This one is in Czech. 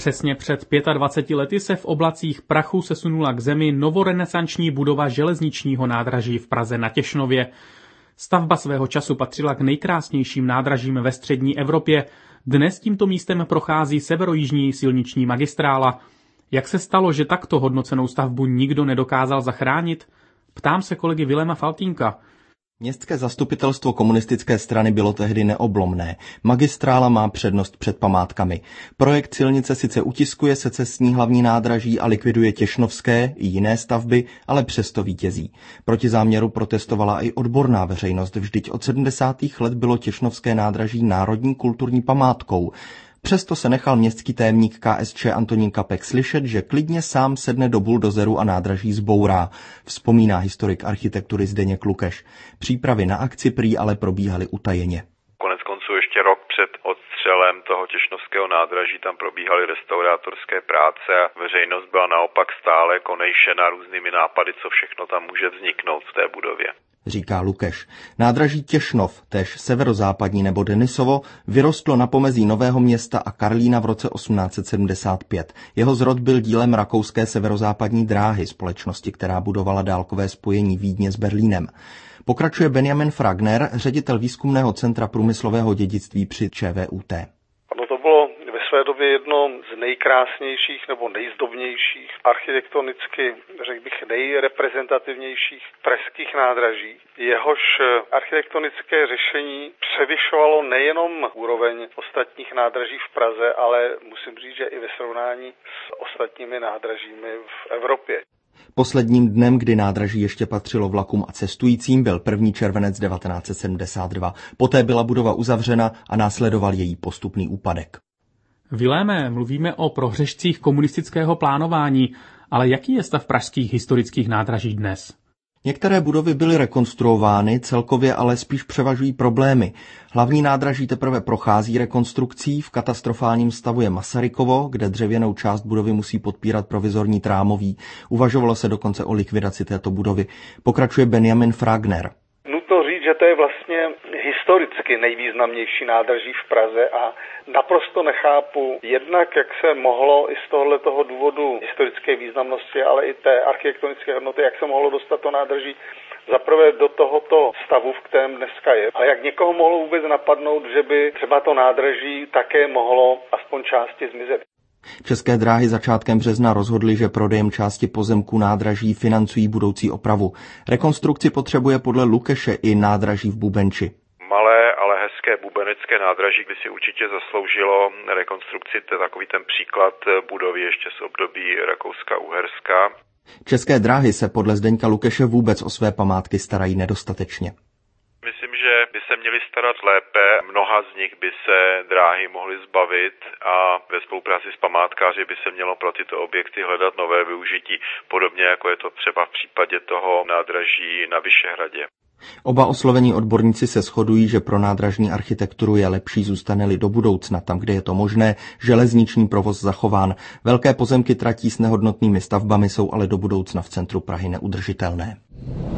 Přesně před 25 lety se v oblacích prachu sesunula k zemi novorenesanční budova železničního nádraží v Praze na Těšnově. Stavba svého času patřila k nejkrásnějším nádražím ve střední Evropě. Dnes tímto místem prochází severojižní silniční magistrála. Jak se stalo, že takto hodnocenou stavbu nikdo nedokázal zachránit? Ptám se kolegy Viléma Faltínka. Městské zastupitelstvo komunistické strany bylo tehdy neoblomné. Magistrála má přednost před památkami. Projekt silnice sice utiskuje secesní hlavní nádraží a likviduje těšnovské i jiné stavby, ale přesto vítězí. Proti záměru protestovala i odborná veřejnost, vždyť od 70. let bylo těšnovské nádraží národní kulturní památkou. Přesto se nechal městský tajemník KSČ Antonín Kapek slyšet, že klidně sám sedne do buldozeru a nádraží zbourá, vzpomíná historik architektury Zdeněk Lukeš. Přípravy na akci prý ale probíhaly utajeně. Koneckonců ještě rok před odstřelem toho těšnovského nádraží tam probíhaly restaurátorské práce a veřejnost byla naopak stále konejšena různými nápady, co všechno tam může vzniknout v té budově. Říká Lukeš. Nádraží Těšnov, též severozápadní nebo Denisovo, vyrostlo na pomezí Nového Města a Karlína v roce 1875. Jeho zrod byl dílem rakouské severozápadní dráhy, společnosti, která budovala dálkové spojení Vídně s Berlínem. Pokračuje Benjamin Fragner, ředitel výzkumného centra průmyslového dědictví při ČVUT. To bylo ve své době jedno z nejkrásnějších nebo nejzdobnějších, architektonicky, řekl bych, nejreprezentativnějších pražských nádraží. Jehož architektonické řešení převyšovalo nejenom úroveň ostatních nádraží v Praze, ale musím říct, že i ve srovnání s ostatními nádražími v Evropě. Posledním dnem, kdy nádraží ještě patřilo vlakům a cestujícím, byl 1. červenec 1972. Poté byla budova uzavřena a následoval její postupný úpadek. Viléme, mluvíme o prohřešcích komunistického plánování, ale jaký je stav pražských historických nádraží dnes? Některé budovy byly rekonstruovány, celkově ale spíš převažují problémy. Hlavní nádraží teprve prochází rekonstrukcí, v katastrofálním stavu je Masarykovo, kde dřevěnou část budovy musí podpírat provizorní trámový. Uvažovalo se dokonce o likvidaci této budovy. Pokračuje Benjamin Fragner. Nutno říct, že to je vlastně historicky nejvýznamnější nádraží v Praze a naprosto nechápu jednak, jak se mohlo i z tohoto důvodu historické významnosti, ale i té architektonické hodnoty, jak se mohlo dostat to nádraží zaprvé do tohoto stavu, v kterém dneska je. A jak někoho mohlo vůbec napadnout, že by třeba to nádraží také mohlo aspoň části zmizet. České dráhy začátkem března rozhodly, že prodejem části pozemků nádraží financují budoucí opravu. Rekonstrukci potřebuje podle Lukeše i nádraží v Bubenči. Malé, ale hezké bubenecké nádraží by si určitě zasloužilo rekonstrukci, to je takový ten příklad budovy ještě z období Rakouska-Uherska. České dráhy se podle Zdeňka Lukeše vůbec o své památky starají nedostatečně. Myslím, že by se měli starat lépe, mnoha z nich by se dráhy mohly zbavit a ve spolupráci s památkáři by se mělo pro tyto objekty hledat nové využití, podobně jako je to třeba v případě toho nádraží na Vyšehradě. Oba oslovení odborníci se shodují, že pro nádražní architekturu je lepší zůstane-li do budoucna, tam, kde je to možné, železniční provoz zachován. Velké pozemky tratí s nehodnotnými stavbami jsou ale do budoucna v centru Prahy neudržitelné.